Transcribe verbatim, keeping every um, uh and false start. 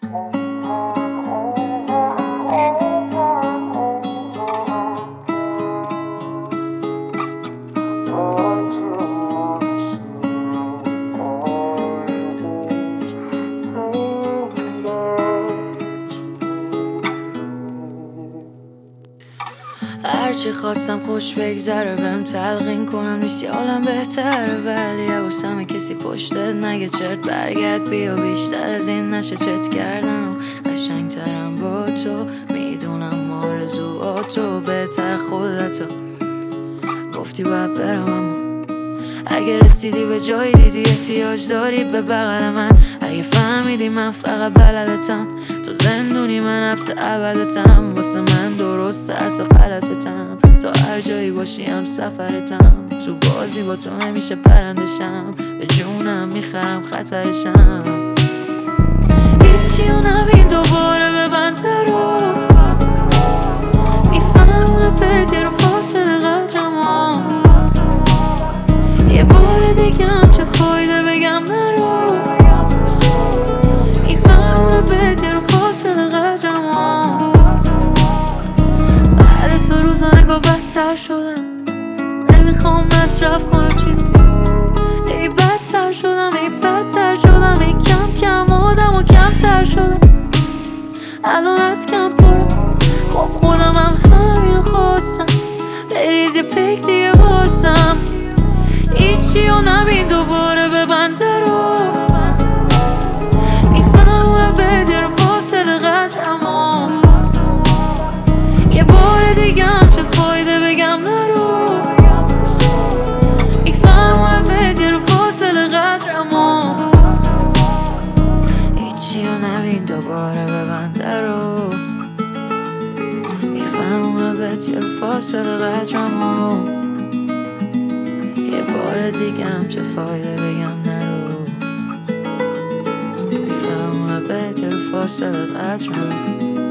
هرچی خواستم خوش بگذره بهم تلقین کنم نیست یه عالم بهتره، ولی حواسم کسی پشتت نگه چرت برگرد بیا، بیشتر از این نشه چت کردن و قشنگترم با تو، میدونم آرزوهاتو بهتر خودتو گفتی باید برم، اما اگه رسیدی به جایی دیدی احتیاج داری به بغل من، اگه فهمیدی من فقط بلدتم، تو زندونی من حبس ابدتم، واسه من درسته حتی غلطتم، تا هر جایی باشی هم سفرتم، تو بازی با تو نمیشه پرندشم، به جونم میخرم خطرشم، هیچی و نبین دوباره ببند رو، میفهمونه بدی رو فاصله قدرمو، یه بار دیگه هم چه فایده بگم نرو، میفهمونه بدی رو فاصله قدرمو، بعد تو روزا نگاه بدتر شدم، نمیخوام مصرف کنم چیزی، ای بدتر شدم ای بدتر شدم، ای کم کم آدم و کمتر شدم، الان از کم پرم، خب خودم هم همینو خواستم، بریز یه پک دیگه بازم، هیچی و نبین دوباره ببند رو، میفهمونه بدی رو فاصله قدرمو، یه بار دیگه هم چه فایده بگم نرو، میفهمونه بدی رو فاصله قدرمو، هیچی و نبین دوباره ببند رو، میفهمونه بدی رو فاصله قدرمو، یه بار دیگه هم چه فایده بگم نرو، میفهمونه بدی رو فاصله قدرمو.